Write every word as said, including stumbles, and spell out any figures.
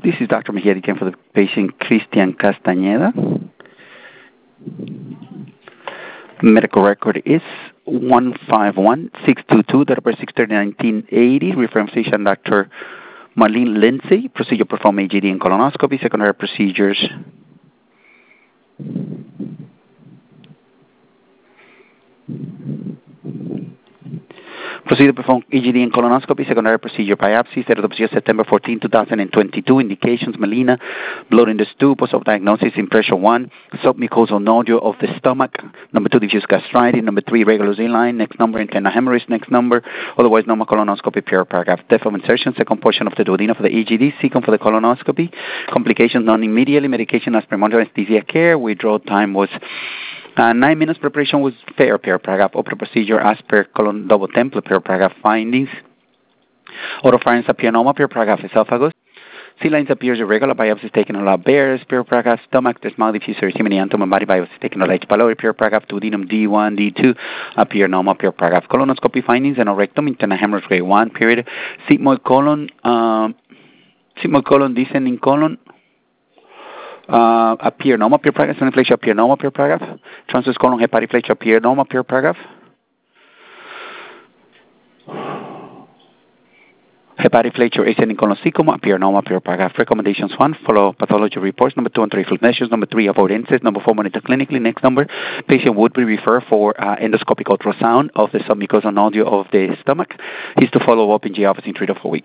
This is Doctor Mejia again for the patient Christian Castañeda. Medical record is one five one six two two, date of birth six thirty nineteen eighty. Referring physician Doctor Marlene Lindsay. Procedure performed A G D and colonoscopy. Secondary procedures. Procedure performed E G D and colonoscopy, secondary procedure biopsy, state of the procedure September fourteenth, two thousand twenty-two. Indications, melena, blood in the stool, post-op diagnosis, impression one, submucosal nodule of the stomach. Number two, diffuse gastritis. Number three, regular Z-line. Next number, internal hemorrhage. Next number, otherwise normal colonoscopy, pure paragraph. Depth of insertion, second portion of the duodenum for the E G D, second for the colonoscopy. Complications, non-immediately. Medication as premonitory anesthesia care. Withdrawal time was Uh, nine minutes. Preparation was fair, per paragraph. Opera procedure as per colon double template, per paragraph. Findings: oropharynx appianoma, per paragraph. Esophagus. C lines appears irregular. Biopsies taken on all bears, per paragraph. Stomach, the small diffuse erythema and body biopsies taken on H. pylori, per paragraph. Duodenum D one, D two, appianoma, per paragraph. Colonoscopy findings: anorectum, internal hemorrhage grade one, period. Sigmoid colon, um, sigmoid colon, descending colon. Uh, appianoma, per paragraph. Soniflexion, appianoma, per paragraph. Transverse colon, hepatoflexion, appianoma, per paragraph. Hepatoflexion, ascending colon, appianoma, per paragraph. Recommendations: one, follow pathology reports. Number two, and three, field measures. Number three, avoid incidents. Number four, monitor clinically. Next number, patient would be referred for uh, endoscopic ultrasound of the submucosal nodule of the stomach. He's to follow up in G office in three to four weeks.